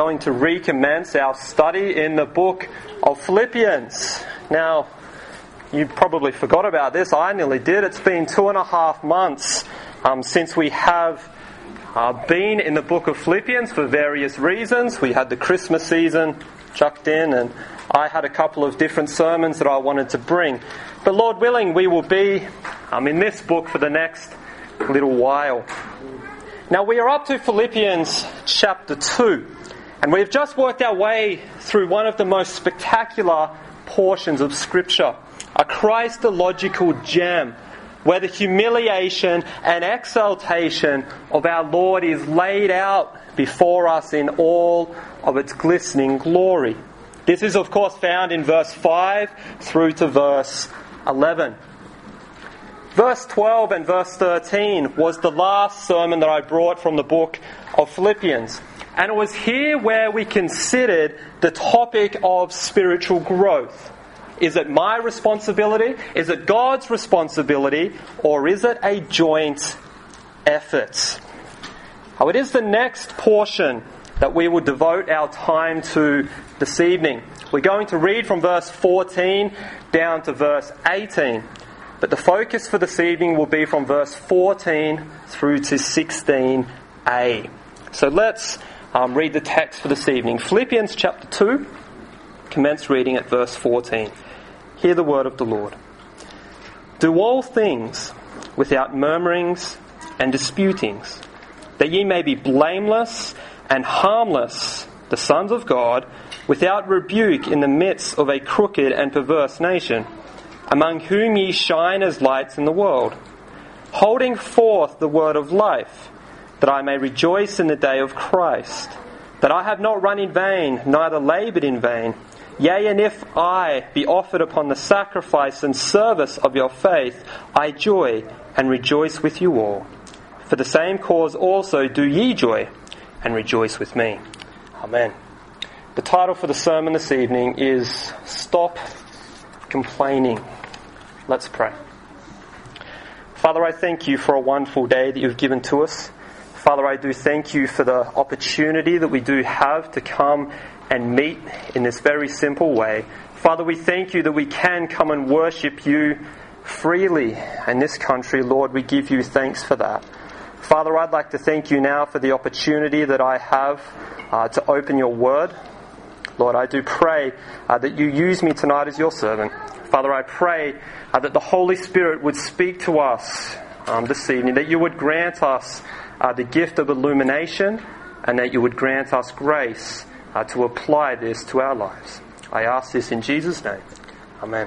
going to recommence our study in the book of Philippians. Now, you probably forgot about this. I nearly did. It's been 2.5 months since we have been in the book of Philippians for various reasons. We had the Christmas season chucked in, and I had a couple of different sermons that I wanted to bring. But Lord willing, we will be in this book for the next little while. Now, we are up to Philippians chapter 2, and we've just worked our way through one of the most spectacular portions of Scripture, a Christological gem, where the humiliation and exaltation of our Lord is laid out before us in all of its glistening glory. This is, of course, found in verse 5 through to verse 11. Verse 12 and verse 13 was the last sermon that I brought from the book of Philippians. And it was here where we considered the topic of spiritual growth. Is it my responsibility? Is it God's responsibility? Or is it a joint effort? It is the next portion that we will devote our time to this evening. We're going to read from verse 14 down to verse 18. But the focus for this evening will be from verse 14 through to 16a. So let's read the text for this evening. Philippians chapter 2, commence reading at verse 14. Hear the word of the Lord. Do all things without murmurings and disputings, that ye may be blameless and harmless, the sons of God, without rebuke in the midst of a crooked and perverse nation, among whom ye shine as lights in the world, holding forth the word of life, that I may rejoice in the day of Christ, that I have not run in vain, neither laboured in vain. Yea, and if I be offered upon the sacrifice and service of your faith, I joy and rejoice with you all. For the same cause also do ye joy and rejoice with me. Amen. The title for the sermon this evening is Stop Complaining. Let's pray. Father, I thank you for a wonderful day that you've given to us. Father, I do thank you for the opportunity that we do have to come and meet in this very simple way. Father, we thank you that we can come and worship you freely in this country. Lord, we give you thanks for that. Father, I'd like to thank you now for the opportunity that I have to open your word. Lord, I do pray that you use me tonight as your servant. Father, I pray that the Holy Spirit would speak to us this evening, that you would grant us the gift of illumination, and that you would grant us grace to apply this to our lives. I ask this in Jesus' name. Amen.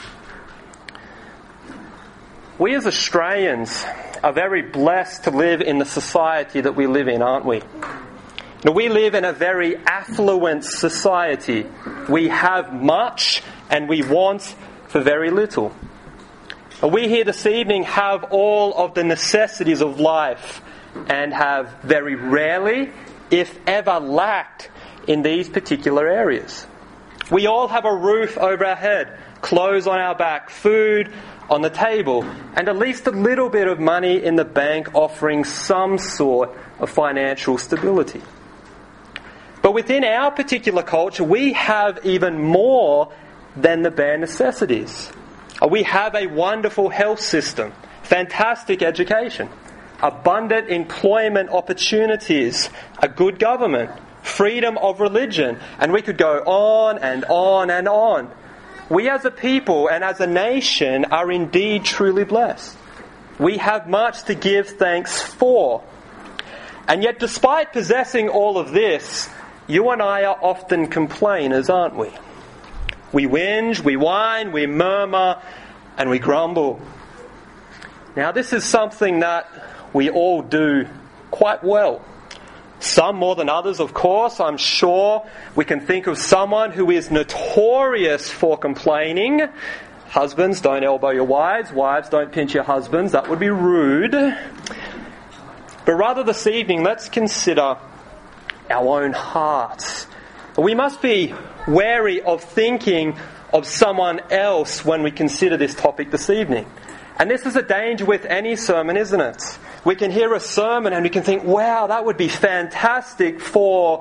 We as Australians are very blessed to live in the society that we live in, aren't we? Now, we live in a very affluent society. We have much and we want for very little. We here this evening have all of the necessities of life and have very rarely, if ever, lacked in these particular areas. We all have a roof over our head, clothes on our back, food on the table, and at least a little bit of money in the bank offering some sort of financial stability. But within our particular culture, we have even more than the bare necessities. We have a wonderful health system, fantastic education, abundant employment opportunities, a good government, freedom of religion, and we could go on and on and on. We as a people and as a nation are indeed truly blessed. We have much to give thanks for. And yet, despite possessing all of this, you and I are often complainers, aren't we? We whinge, we whine, we murmur, and we grumble. Now, this is something that we all do quite well. Some more than others, of course. I'm sure we can think of someone who is notorious for complaining. Husbands, don't elbow your wives. Wives, don't pinch your husbands. That would be rude. But rather this evening, let's consider our own hearts. We must be wary of thinking of someone else when we consider this topic this evening. And this is a danger with any sermon, isn't it? We can hear a sermon and we can think, wow, that would be fantastic for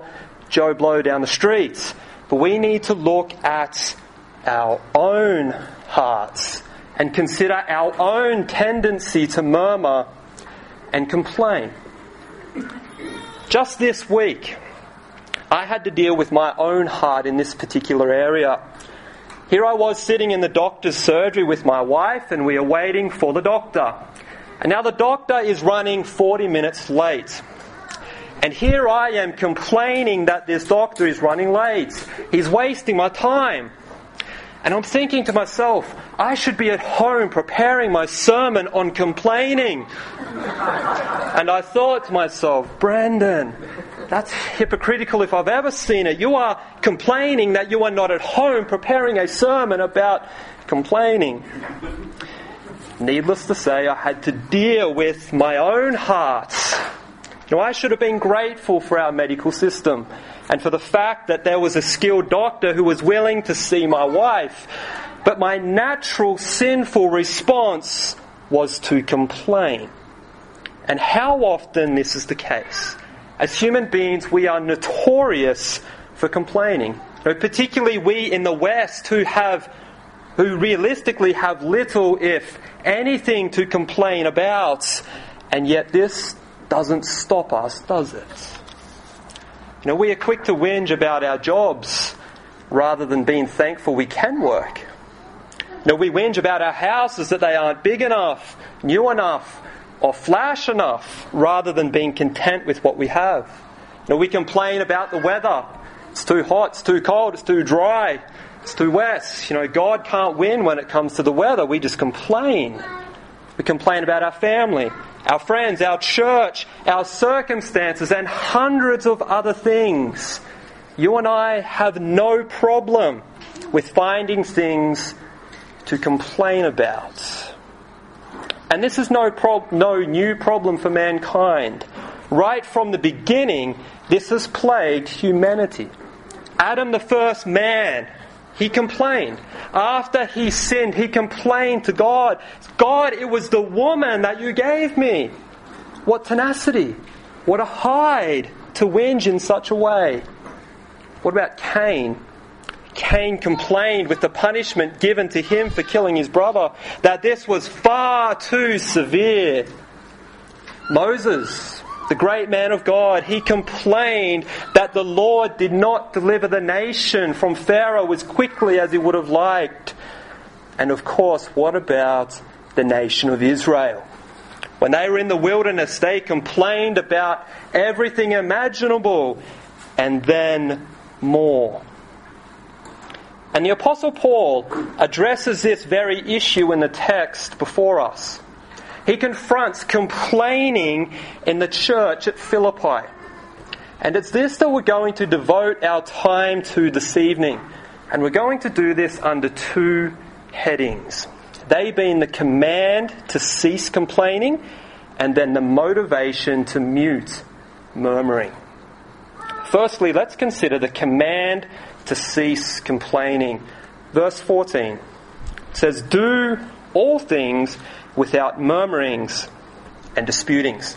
Joe Blow down the street. But we need to look at our own hearts and consider our own tendency to murmur and complain. Just this week, I had to deal with my own heart in this particular area. Here I was sitting in the doctor's surgery with my wife, and we are waiting for the doctor. And now the doctor is running 40 minutes late. And here I am complaining that this doctor is running late. He's wasting my time. And I'm thinking to myself, I should be at home preparing my sermon on complaining. And I thought to myself, Brandon, that's hypocritical if I've ever seen it. You are complaining that you are not at home preparing a sermon about complaining. Needless to say, I had to deal with my own heart. Now, I should have been grateful for our medical system and for the fact that there was a skilled doctor who was willing to see my wife. But my natural sinful response was to complain. And how often this is the case? As human beings, we are notorious for complaining. Particularly we in the West who realistically have little, if anything, to complain about. And yet this doesn't stop us, does it? We are quick to whinge about our jobs rather than being thankful we can work. We whinge about our houses that they aren't big enough, new enough, or flash enough, rather than being content with what we have. We complain about the weather. It's too hot, it's too cold, it's too dry, it's too wet. God can't win when it comes to the weather. We just complain. We complain about our family, our friends, our church, our circumstances, and hundreds of other things. You and I have no problem with finding things to complain about. And this is no new problem for mankind. Right from the beginning, this has plagued humanity. Adam, the first man, he complained. After he sinned, he complained to God. God, it was the woman that you gave me. What tenacity. What a hide to whinge in such a way. What about Cain? Cain complained with the punishment given to him for killing his brother that this was far too severe. Moses, the great man of God, he complained that the Lord did not deliver the nation from Pharaoh as quickly as he would have liked. And of course, what about the nation of Israel? When they were in the wilderness, they complained about everything imaginable and then more. And the Apostle Paul addresses this very issue in the text before us. He confronts complaining in the church at Philippi. And it's this that we're going to devote our time to this evening. And we're going to do this under two headings. They being the command to cease complaining, and then the motivation to mute murmuring. Firstly, let's consider the command to cease complaining. Verse 14 says, "Do all things without murmurings and disputings."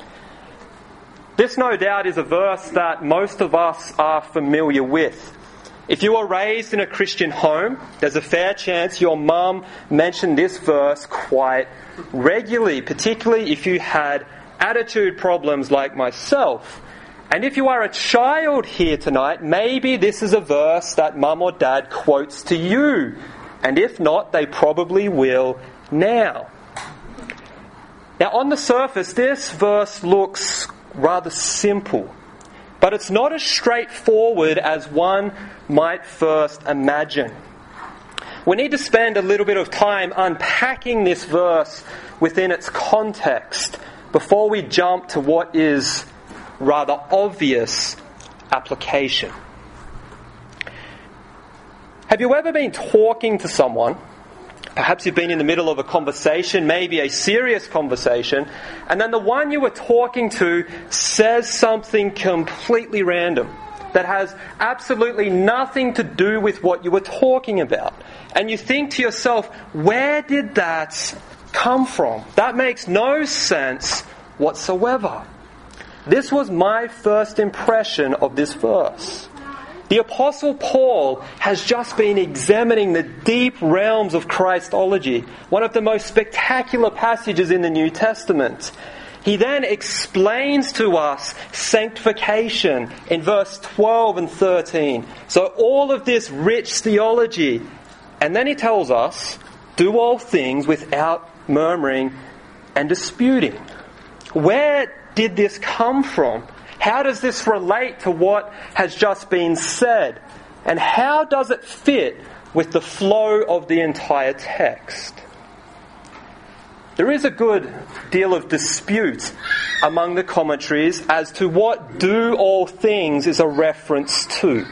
This no doubt is a verse that most of us are familiar with. If you were raised in a Christian home, there's a fair chance your mum mentioned this verse quite regularly, particularly if you had attitude problems like myself. And if you are a child here tonight, maybe this is a verse that mum or dad quotes to you. And if not, they probably will now. Now, on the surface, this verse looks rather simple. But it's not as straightforward as one might first imagine. We need to spend a little bit of time unpacking this verse within its context before we jump to what is rather obvious application. Have you ever been talking to someone? Perhaps you've been in the middle of a conversation, maybe a serious conversation, and then the one you were talking to says something completely random that has absolutely nothing to do with what you were talking about. And you think to yourself, where did that come from? That makes no sense whatsoever. This was my first impression of this verse. The Apostle Paul has just been examining the deep realms of Christology, one of the most spectacular passages in the New Testament. He then explains to us sanctification in verse 12 and 13. So all of this rich theology. And then he tells us, do all things without murmuring and disputing. Where did this come from? How does this relate to what has just been said? And how does it fit with the flow of the entire text? There is a good deal of dispute among the commentaries as to what do all things is a reference to.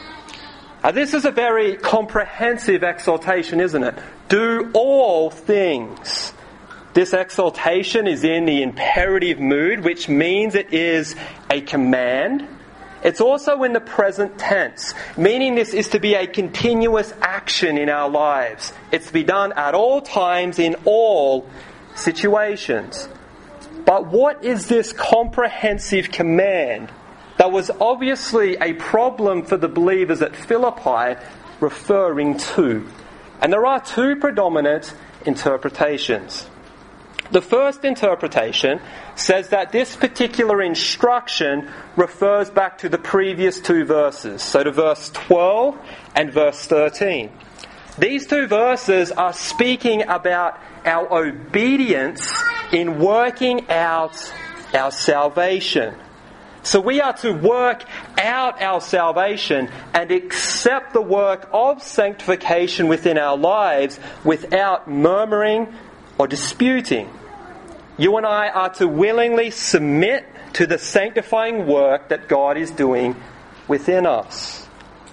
This is a very comprehensive exhortation, isn't it? Do all things. This exhortation is in the imperative mood, which means it is a command. It's also in the present tense, meaning this is to be a continuous action in our lives. It's to be done at all times in all situations. But what is this comprehensive command that was obviously a problem for the believers at Philippi referring to? And there are two predominant interpretations. The first interpretation says that this particular instruction refers back to the previous two verses, so to verse 12 and verse 13. These two verses are speaking about our obedience in working out our salvation. So we are to work out our salvation and accept the work of sanctification within our lives without murmuring or disputing. You and I are to willingly submit to the sanctifying work that God is doing within us.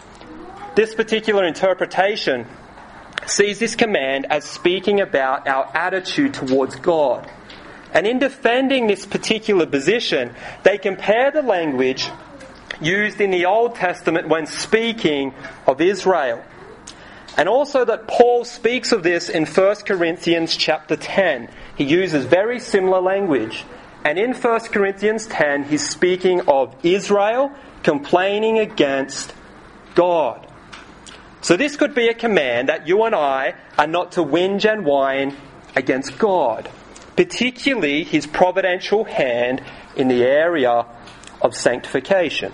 This particular interpretation sees this command as speaking about our attitude towards God. And in defending this particular position, they compare the language used in the Old Testament when speaking of Israel. And also that Paul speaks of this in 1 Corinthians chapter 10. He uses very similar language. And in 1 Corinthians 10, he's speaking of Israel complaining against God. So this could be a command that you and I are not to whinge and whine against God, particularly his providential hand in the area of sanctification.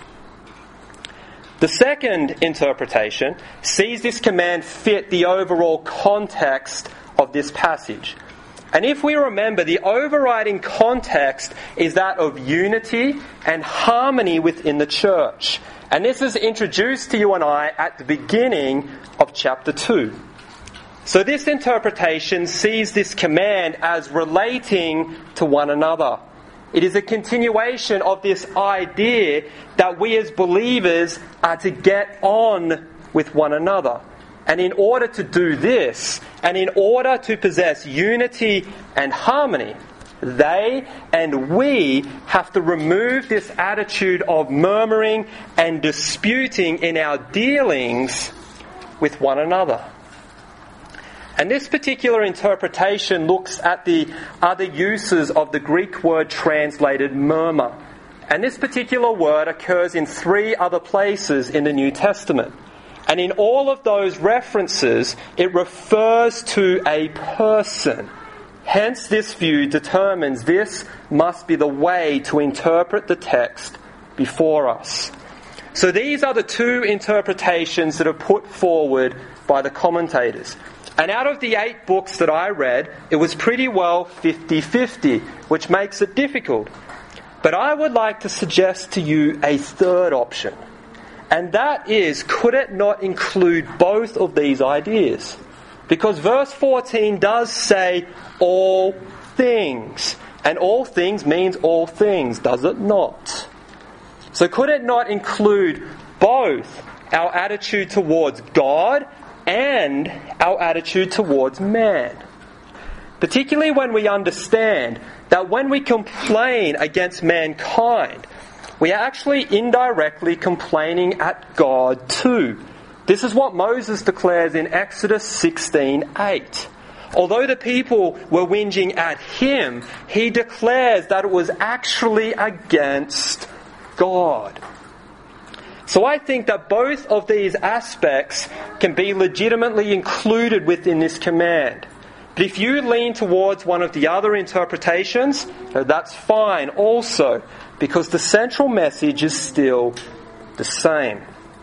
The second interpretation sees this command fit the overall context of this passage. And if we remember, the overriding context is that of unity and harmony within the church. And this is introduced to you and I at the beginning of chapter 2. So this interpretation sees this command as relating to one another. It is a continuation of this idea that we as believers are to get on with one another. And in order to do this, and in order to possess unity and harmony, they and we have to remove this attitude of murmuring and disputing in our dealings with one another. And this particular interpretation looks at the other uses of the Greek word translated murmur. And this particular word occurs in 3 other places in the New Testament. And in all of those references, it refers to a person. Hence, this view determines this must be the way to interpret the text before us. So these are the 2 interpretations that are put forward by the commentators. And out of the 8 books that I read, it was pretty well 50-50, which makes it difficult. But I would like to suggest to you a third option. And that is, could it not include both of these ideas? Because verse 14 does say all things. And all things means all things, does it not? So could it not include both our attitude towards God and our attitude towards man? Particularly when we understand that when we complain against mankind, we are actually indirectly complaining at God too. This is what Moses declares in Exodus 16:8. Although the people were whinging at him, he declares that it was actually against God. So I think that both of these aspects can be legitimately included within this command. But if you lean towards one of the other interpretations, that's fine also, because the central message is still the same.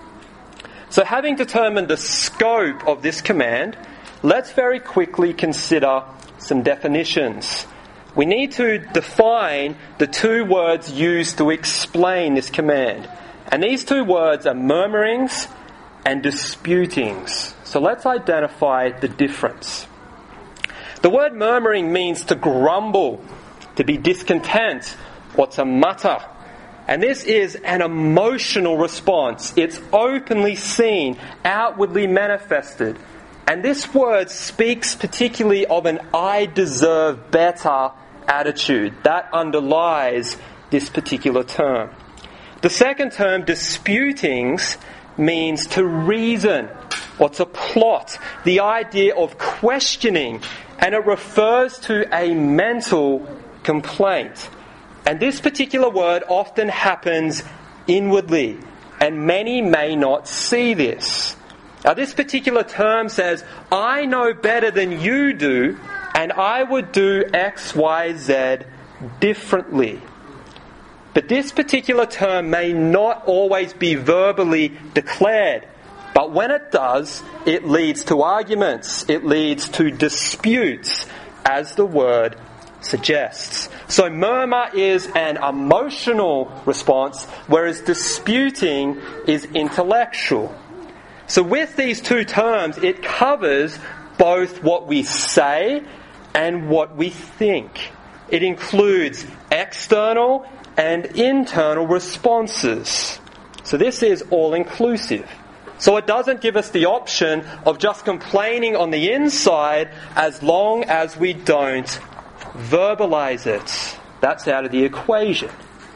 So having determined the scope of this command, let's very quickly consider some definitions. We need to define the two words used to explain this command. And these two words are murmurings and disputings. So let's identify the difference. The word murmuring means to grumble, to be discontent, or to mutter. And this is an emotional response. It's openly seen, outwardly manifested. And this word speaks particularly of an I deserve better attitude. That underlies this particular term. The second term, disputings, means to reason or to plot, the idea of questioning, and it refers to a mental complaint. And this particular word often happens inwardly, and many may not see this. Now, this particular term says, I know better than you do, and I would do X, Y, Z differently. But this particular term may not always be verbally declared. But when it does, it leads to arguments. It leads to disputes, as the word suggests. So murmur is an emotional response, whereas disputing is intellectual. So with these two terms, it covers both what we say and what we think. It includes external and internal responses. So this is all-inclusive. So it doesn't give us the option of just complaining on the inside as long as we don't verbalize it. That's out of the equation.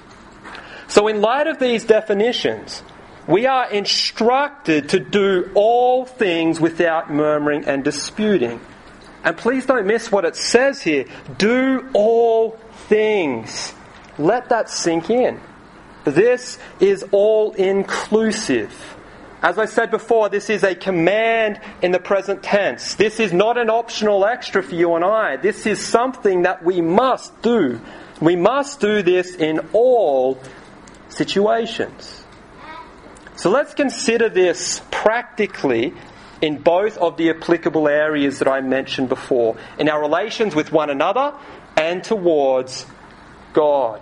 So in light of these definitions, we are instructed to do all things without murmuring and disputing. And please don't miss what it says here. Do all things. Let that sink in. This is all-inclusive. As I said before, this is a command in the present tense. This is not an optional extra for you and I. This is something that we must do. We must do this in all situations. So let's consider this practically in both of the applicable areas that I mentioned before, in our relations with one another and towards God.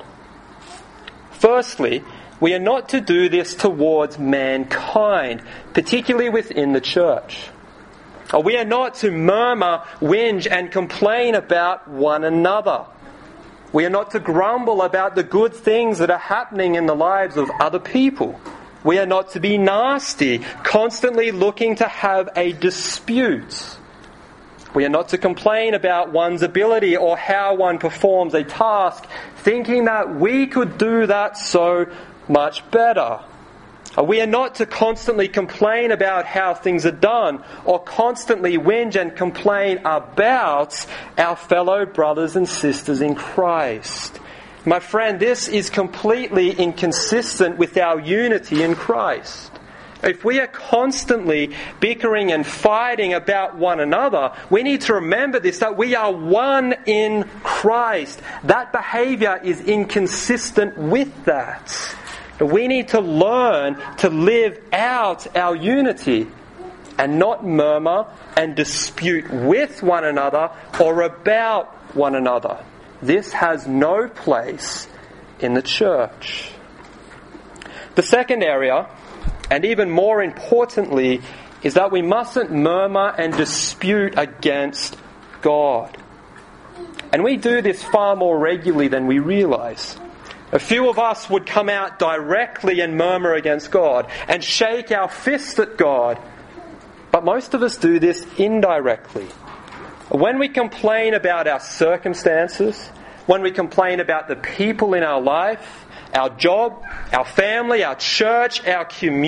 Firstly, we are not to do this towards mankind, particularly within the church. We are not to murmur, whinge, and complain about one another. We are not to grumble about the good things that are happening in the lives of other people. We are not to be nasty, constantly looking to have a dispute. We are not to complain about one's ability or how one performs a task, thinking that we could do that so much better. We are not to constantly complain about how things are done or constantly whinge and complain about our fellow brothers and sisters in Christ. My friend, this is completely inconsistent with our unity in Christ. If we are constantly bickering and fighting about one another, we need to remember this, that we are one in Christ. That behaviour is inconsistent with that. We need to learn to live out our unity and not murmur and dispute with one another or about one another. This has no place in the church. The second area, and even more importantly, is that we mustn't murmur and dispute against God. And we do this far more regularly than we realise. A few of us would come out directly and murmur against God and shake our fist at God. But most of us do this indirectly. When we complain about our circumstances, when we complain about the people in our life, our job, our family, our church, our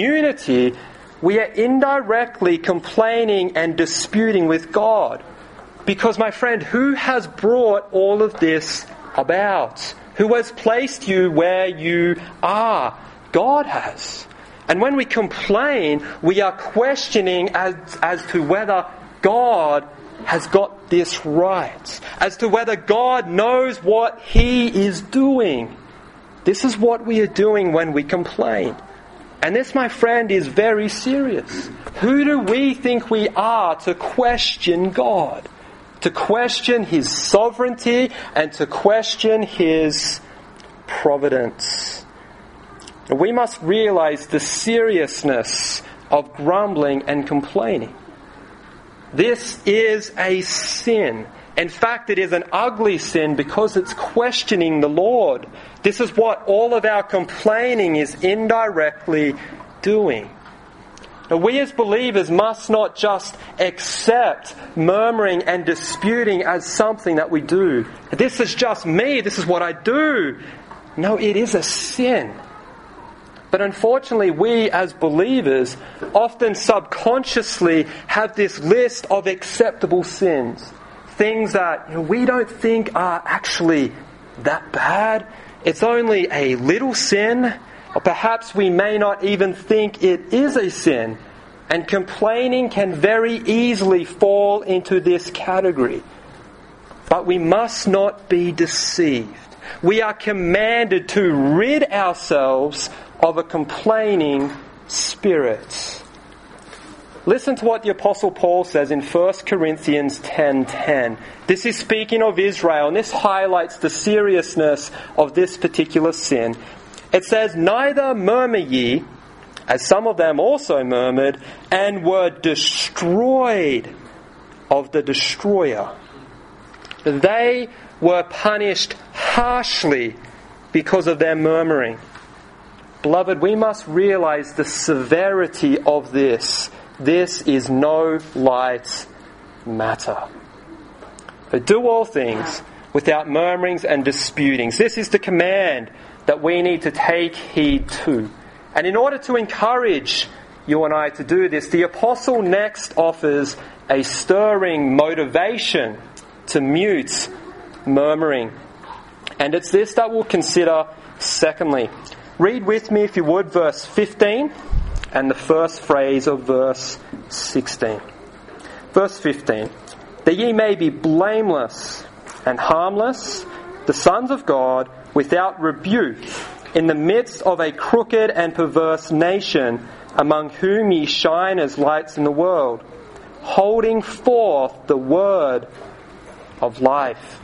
community, we are indirectly complaining and disputing with God. Because, my friend, who has brought all of this about? Who has placed you where you are? God has. And when we complain, we are questioning as to whether God has got this right, as to whether God knows what He is doing. This is what we are doing when we complain. And this, my friend, is very serious. Who do we think we are to question God? To question His sovereignty and to question His providence. We must realize the seriousness of grumbling and complaining. This is a sin. In fact, it is an ugly sin because it's questioning the Lord. This is what all of our complaining is indirectly doing. Now, we as believers must not just accept murmuring and disputing as something that we do. This is just me, this is what I do. No, it is a sin. But unfortunately, we as believers often subconsciously have this list of acceptable sins. Things that we don't think are actually that bad. It's only a little sin. Or perhaps we may not even think it is a sin. And complaining can very easily fall into this category. But we must not be deceived. We are commanded to rid ourselves of a complaining spirit. Listen to what the Apostle Paul says in 1 Corinthians 10:10. This is speaking of Israel, and this highlights the seriousness of this particular sin. It says, "Neither murmur ye, as some of them also murmured, and were destroyed of the destroyer." They were punished harshly because of their murmuring. Beloved, we must realize the severity of this. This is no light matter. But do all things without murmurings and disputings. This is the command that we need to take heed to. And in order to encourage you and I to do this, the Apostle next offers a stirring motivation to mute murmuring. And it's this that we'll consider secondly. Read with me, if you would, verse 15 and the first phrase of verse 16. Verse 15. "That ye may be blameless and harmless, the sons of God, without rebuke, in the midst of a crooked and perverse nation, among whom ye shine as lights in the world, holding forth the word of life."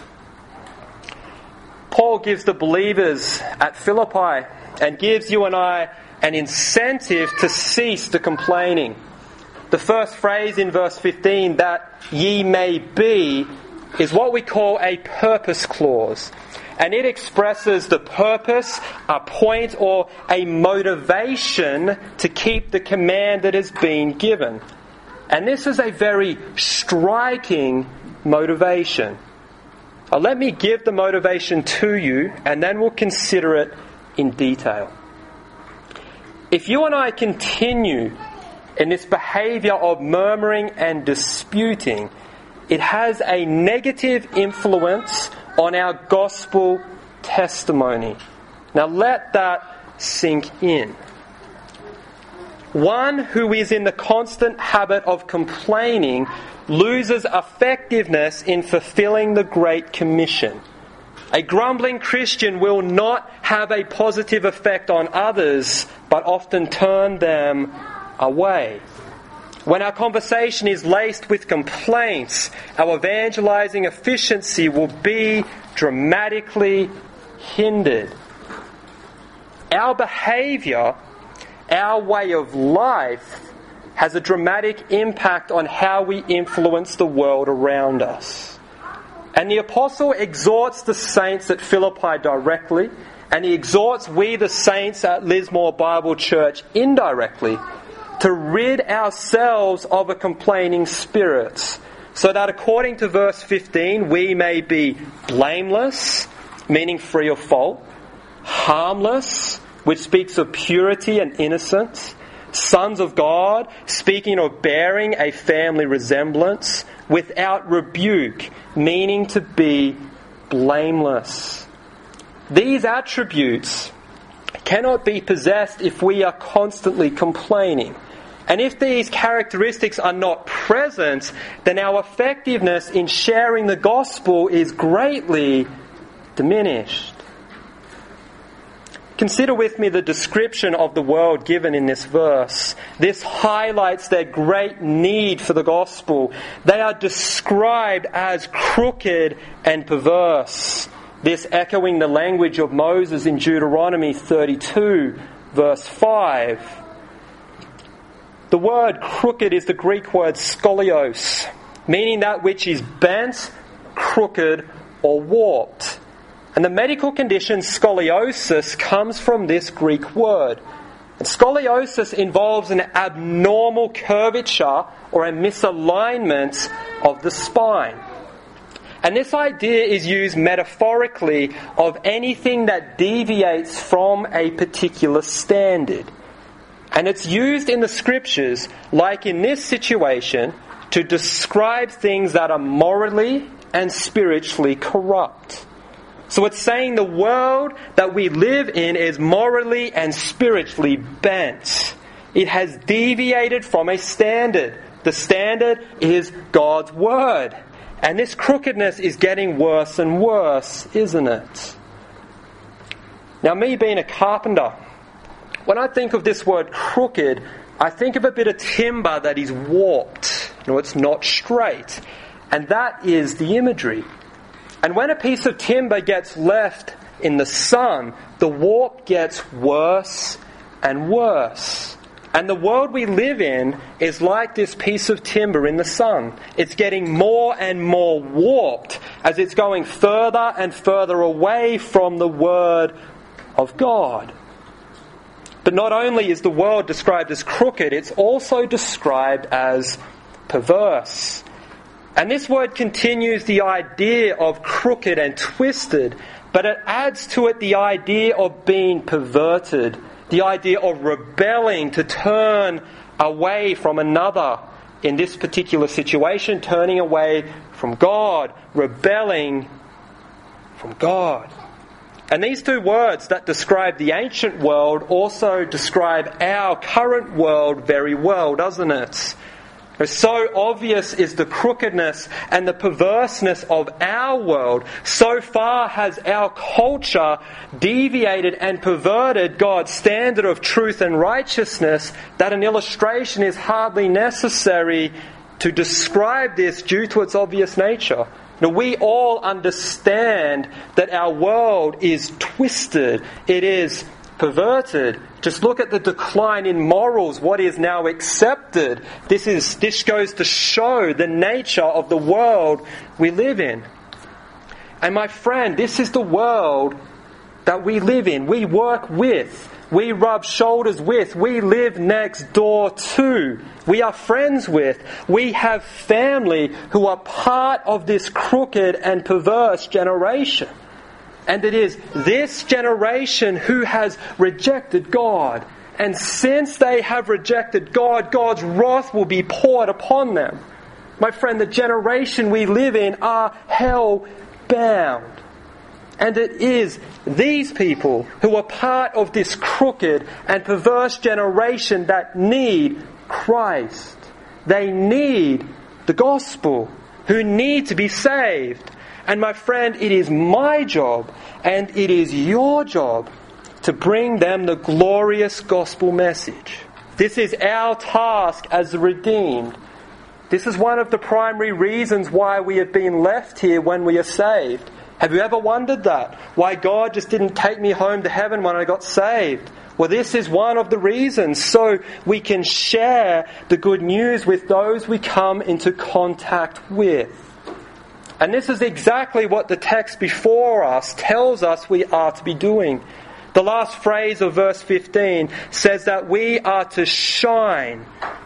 Paul gives the believers at Philippi and gives you and I an incentive to cease the complaining. The first phrase in verse 15, "that ye may be," is what we call a purpose clause. And it expresses the purpose, a point, or a motivation to keep the command that has been given. And this is a very striking motivation. Let me give the motivation to you, and then we'll consider it in detail. If you and I continue in this behavior of murmuring and disputing, it has a negative influence on our gospel testimony. Now let that sink in. One who is in the constant habit of complaining loses effectiveness in fulfilling the Great Commission. A grumbling Christian will not have a positive effect on others, but often turn them away. When our conversation is laced with complaints, our evangelizing efficiency will be dramatically hindered. Our behavior, our way of life, has a dramatic impact on how we influence the world around us. And the Apostle exhorts the saints at Philippi directly, and he exhorts we the saints at Lismore Bible Church indirectly to rid ourselves of a complaining spirit, so that according to verse 15 we may be blameless, meaning free of fault, harmless, which speaks of purity and innocence, sons of God, speaking of bearing a family resemblance, without rebuke, meaning to be blameless. These attributes cannot be possessed if we are constantly complaining. And if these characteristics are not present, then our effectiveness in sharing the gospel is greatly diminished. Consider with me the description of the world given in this verse. This highlights their great need for the gospel. They are described as crooked and perverse. This echoing the language of Moses in Deuteronomy 32, verse 5. The word crooked is the Greek word skolios, meaning that which is bent, crooked, or warped. And the medical condition scoliosis comes from this Greek word. And scoliosis involves an abnormal curvature or a misalignment of the spine. And this idea is used metaphorically of anything that deviates from a particular standard. And it's used in the scriptures, like in this situation, to describe things that are morally and spiritually corrupt. So it's saying the world that we live in is morally and spiritually bent. It has deviated from a standard. The standard is God's Word. And this crookedness is getting worse and worse, isn't it? Now, me being a carpenter, when I think of this word crooked, I think of a bit of timber that is warped. It's not straight. And that is the imagery. And when a piece of timber gets left in the sun, the warp gets worse and worse. And the world we live in is like this piece of timber in the sun. It's getting more and more warped as it's going further and further away from the Word of God. But not only is the world described as crooked, it's also described as perverse. And this word continues the idea of crooked and twisted, but it adds to it the idea of being perverted, the idea of rebelling to turn away from another. In this particular situation, turning away from God, rebelling from God. And these two words that describe the ancient world also describe our current world very well, doesn't it? So obvious is the crookedness and the perverseness of our world. So far has our culture deviated and perverted God's standard of truth and righteousness that an illustration is hardly necessary to describe this due to its obvious nature. Now, we all understand that our world is twisted. It is perverted. Just look at the decline in morals, what is now accepted. This goes to show the nature of the world we live in. And my friend, this is the world that we live in. We work with. We rub shoulders with. We live next door to. We are friends with. We have family who are part of this crooked and perverse generation. And it is this generation who has rejected God. And since they have rejected God, God's wrath will be poured upon them. My friend, the generation we live in are hell-bound. And it is these people who are part of this crooked and perverse generation that need Christ. They need the gospel, who need to be saved. And my friend, it is my job and it is your job to bring them the glorious gospel message. This is our task as the redeemed. This is one of the primary reasons why we have been left here when we are saved. Have you ever wondered that? Why God just didn't take me home to heaven when I got saved? Well, this is one of the reasons, so we can share the good news with those we come into contact with. And this is exactly what the text before us tells us we are to be doing. The last phrase of verse 15 says that we are to shine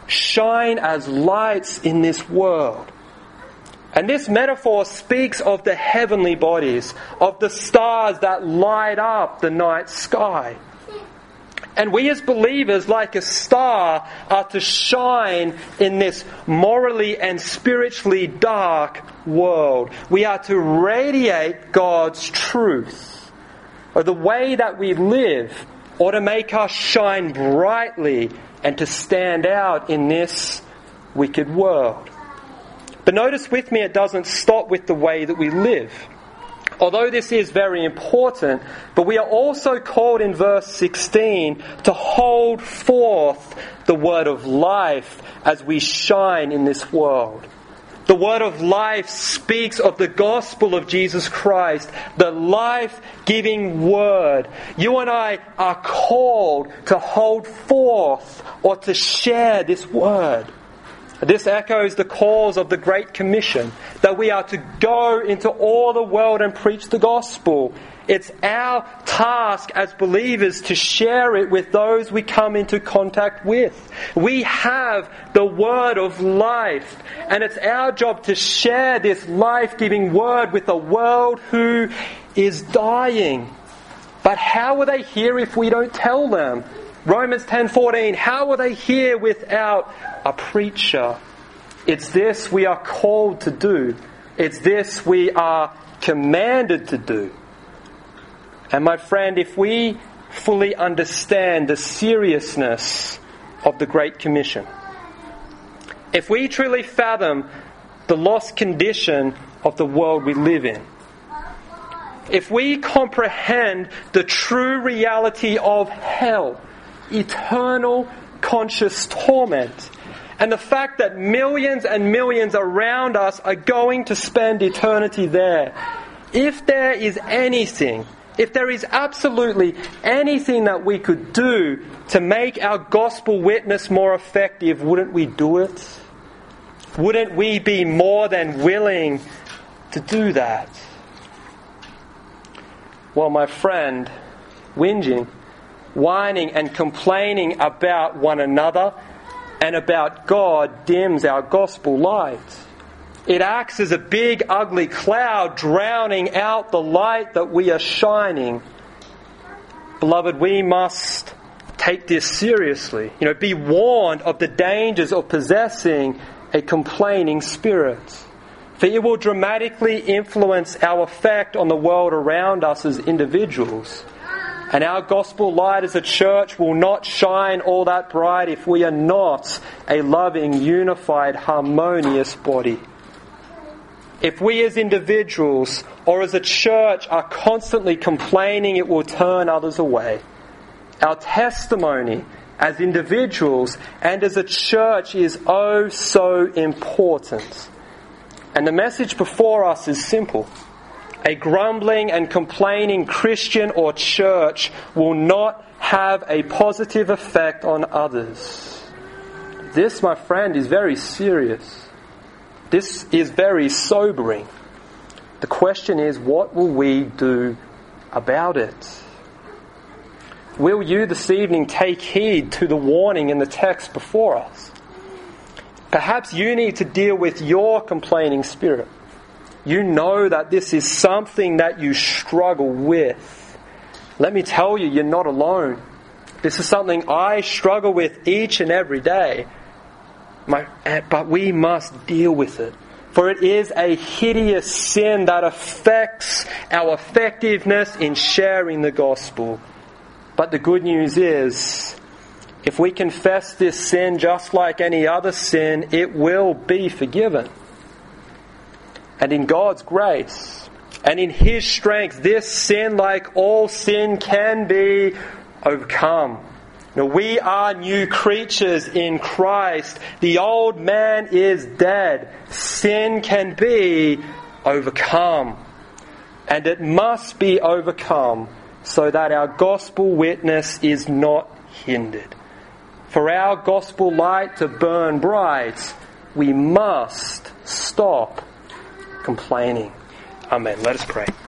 as lights in this world. And this metaphor speaks of the heavenly bodies, of the stars that light up the night sky. And we as believers, like a star, are to shine in this morally and spiritually dark world. We are to radiate God's truth. Or the way that we live ought to make us shine brightly and to stand out in this wicked world. But notice with me, it doesn't stop with the way that we live. Although this is very important, but we are also called in verse 16 to hold forth the word of life as we shine in this world. The word of life speaks of the gospel of Jesus Christ, the life-giving word. You and I are called to hold forth or to share this word. This echoes the calls of the Great Commission, that we are to go into all the world and preach the gospel. It's our task as believers to share it with those we come into contact with. We have the word of life, and it's our job to share this life-giving word with a world who is dying. But how will they hear if we don't tell them? Romans 10:14, how will they hear without a preacher? It's this we are called to do. It's this we are commanded to do. And my friend, if we fully understand the seriousness of the Great Commission, if we truly fathom the lost condition of the world we live in, if we comprehend the true reality of hell, eternal conscious torment, and the fact that millions and millions around us are going to spend eternity there, if there is anything, if there is absolutely anything that we could do to make our gospel witness more effective, wouldn't we do it? Wouldn't we be more than willing to do that? Well, my friend, whinging, whining and complaining about one another and about God dims our gospel light. It acts as a big ugly cloud drowning out the light that we are shining. Beloved, we must take this seriously. Be warned of the dangers of possessing a complaining spirit. For it will dramatically influence our effect on the world around us as individuals. And our gospel light as a church will not shine all that bright if we are not a loving, unified, harmonious body. If we as individuals or as a church are constantly complaining, it will turn others away. Our testimony as individuals and as a church is oh so important. And the message before us is simple. A grumbling and complaining Christian or church will not have a positive effect on others. This, my friend, is very serious. This is very sobering. The question is, what will we do about it? Will you this evening take heed to the warning in the text before us? Perhaps you need to deal with your complaining spirit. You know that this is something that you struggle with. Let me tell you, you're not alone. This is something I struggle with each and every day. But we must deal with it. For it is a hideous sin that affects our effectiveness in sharing the gospel. But the good news is, if we confess this sin just like any other sin, it will be forgiven. And in God's grace and in His strength, this sin, like all sin, can be overcome. Now, we are new creatures in Christ. The old man is dead. Sin can be overcome. And it must be overcome so that our gospel witness is not hindered. For our gospel light to burn bright, we must stop complaining. Amen. Let us pray.